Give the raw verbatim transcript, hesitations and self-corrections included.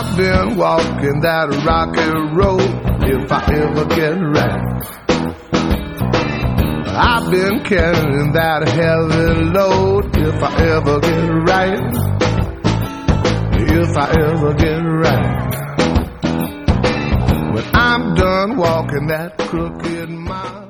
I've been walking that rocky road, if I ever get right. I've been carrying that heavy load, if I ever get right. If I ever get right. When I'm done walking that crooked mile.